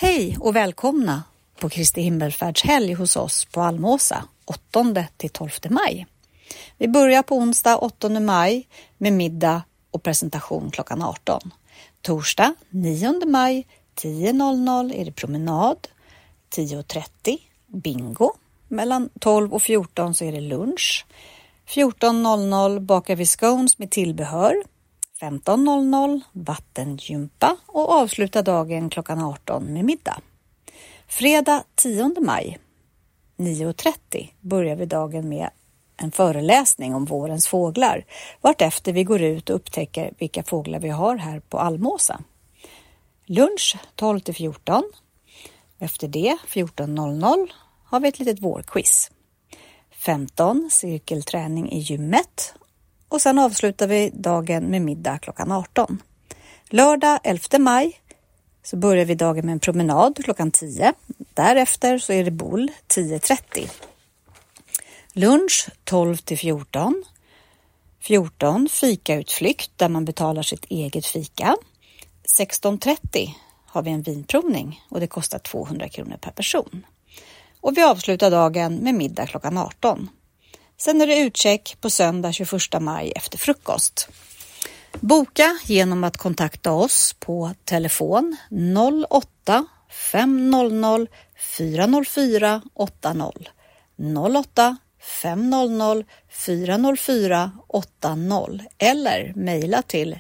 Hej och välkomna på Kristi himmelfärdshelg hos oss på Almåsa 8-12 maj. Vi börjar på onsdag 8 maj med middag och presentation klockan 18. Torsdag 9 maj 10.00 är det promenad, 10.30 bingo, mellan 12 och 14 så är det lunch, 14.00 bakar vi scones med tillbehör, 15.00 vattengympa och avslutar dagen klockan 18 med middag. Fredag 10 maj 9.30 börjar vi dagen med en föreläsning om vårens fåglar, vartefter vi går ut och upptäcker vilka fåglar vi har här på Almåsa. Lunch 12-14. Efter det 14.00 har vi ett litet vårquiz. 15 cirkelträning i gymmet och sen avslutar vi dagen med middag klockan 18. Lördag 11 maj så börjar vi dagen med en promenad klockan 10. Därefter så är det boll 10.30. Lunch 12-14. 14 fikautflykt där man betalar sitt eget fika. 16.30 har vi en vinprovning och det kostar 200 kronor per person. Och vi avslutar dagen med middag klockan 18. Sen är det utcheck på söndag 21 maj efter frukost. Boka genom att kontakta oss på telefon 08 500 404 80 08 500 404 80 eller mejla till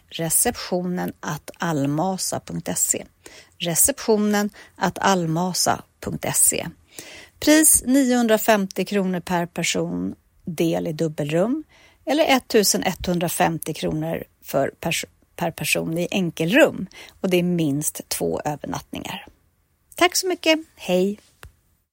receptionen@almasa.se. receptionen@almasa.se. Pris 950 kronor per person, del i dubbelrum eller 1150 kronor per person i enkelrum och det är minst 2 övernattningar. Tack så mycket, hej!